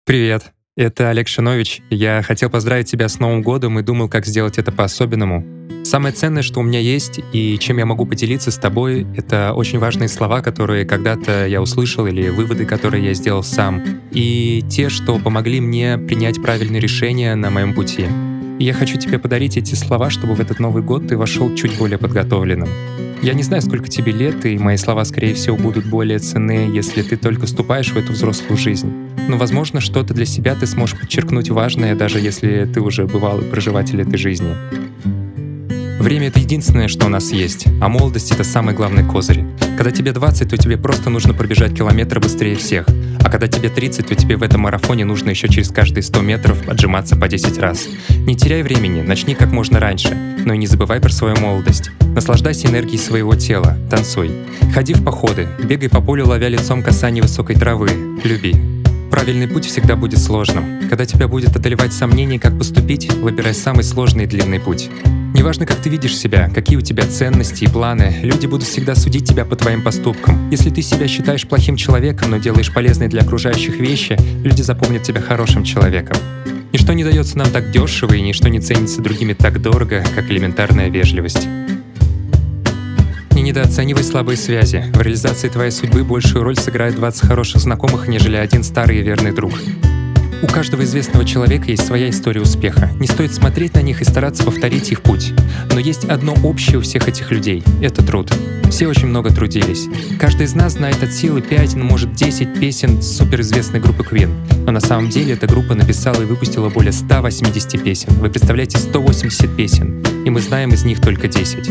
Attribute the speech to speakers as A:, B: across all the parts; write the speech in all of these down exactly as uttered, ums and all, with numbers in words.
A: Привет, это Олег Шинович. Я хотел поздравить тебя с Новым годом и думал, как сделать это по-особенному. Самое ценное, что у меня есть и чем я могу поделиться с тобой, это очень важные слова, которые когда-то я услышал, или выводы, которые я сделал сам, и те, что помогли мне принять правильные решения на моем пути. И я хочу тебе подарить эти слова, чтобы в этот Новый год ты вошел чуть более подготовленным. Я не знаю, сколько тебе лет, и мои слова, скорее всего, будут более ценны, если ты только вступаешь в эту взрослую жизнь. Но, возможно, что-то для себя ты сможешь подчеркнуть важное, даже если ты уже бывалый проживатель этой жизни. Время — это единственное, что у нас есть, а молодость — это самый главный козырь. Когда тебе двадцать, то тебе просто нужно пробежать километр быстрее всех, а когда тебе тридцать, то тебе в этом марафоне нужно еще через каждые сто метров отжиматься по десять раз. Не теряй времени, начни как можно раньше, но и не забывай про свою молодость. Наслаждайся энергией своего тела, танцуй. Ходи в походы, бегай по полю, ловя лицом касание высокой травы, люби. Правильный путь всегда будет сложным. Когда тебя будет одолевать сомнение, как поступить, выбирай самый сложный и длинный путь. Неважно, как ты видишь себя, какие у тебя ценности и планы, люди будут всегда судить тебя по твоим поступкам. Если ты себя считаешь плохим человеком, но делаешь полезные для окружающих вещи, люди запомнят тебя хорошим человеком. Ничто не дается нам так дешево, и ничто не ценится другими так дорого, как элементарная вежливость. Не недооценивай слабые связи. В реализации твоей судьбы большую роль сыграет двадцать хороших знакомых, нежели один старый и верный друг. У каждого известного человека есть своя история успеха. Не стоит смотреть на них и стараться повторить их путь. Но есть одно общее у всех этих людей — это труд. Все очень много трудились. Каждый из нас знает от силы пять, ну может десять песен суперизвестной группы Queen. Но на самом деле эта группа написала и выпустила более ста восьмидесяти песен. Вы представляете, сто восемьдесят песен. И мы знаем из них только десять.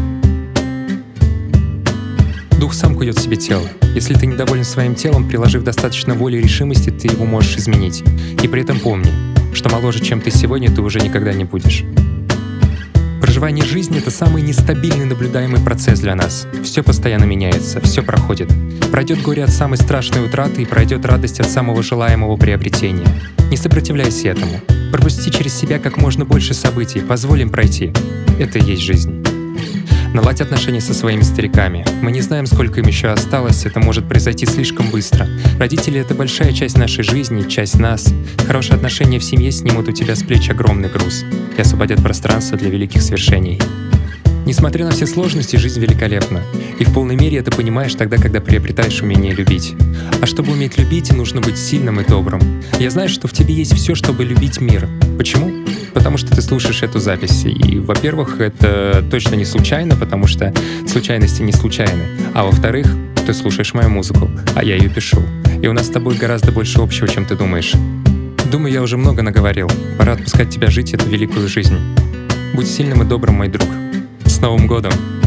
A: Дух сам кует в себе тело. Если ты недоволен своим телом, приложив достаточно воли и решимости, ты его можешь изменить. И при этом помни, что моложе, чем ты сегодня, ты уже никогда не будешь. Проживание жизни — это самый нестабильный наблюдаемый процесс для нас. Все постоянно меняется, все проходит. Пройдет горе от самой страшной утраты, и пройдет радость от самого желаемого приобретения. Не сопротивляйся этому. Пропусти через себя как можно больше событий, позволь им пройти. Это и есть жизнь. Наладь отношения со своими стариками. Мы не знаем, сколько им еще осталось, это может произойти слишком быстро. Родители — это большая часть нашей жизни, часть нас. Хорошие отношения в семье снимут у тебя с плеч огромный груз и освободят пространство для великих свершений. Несмотря на все сложности, жизнь великолепна. И в полной мере это понимаешь тогда, когда приобретаешь умение любить. А чтобы уметь любить, нужно быть сильным и добрым. Я знаю, что в тебе есть все, чтобы любить мир. Почему? Потому что ты слушаешь эту запись. И, во-первых, это точно не случайно, потому что случайности не случайны. А во-вторых, ты слушаешь мою музыку, а я ее пишу. И у нас с тобой гораздо больше общего, чем ты думаешь. Думаю, я уже много наговорил. Пора отпускать тебя жить эту великую жизнь. Будь сильным и добрым, мой друг. С Новым годом!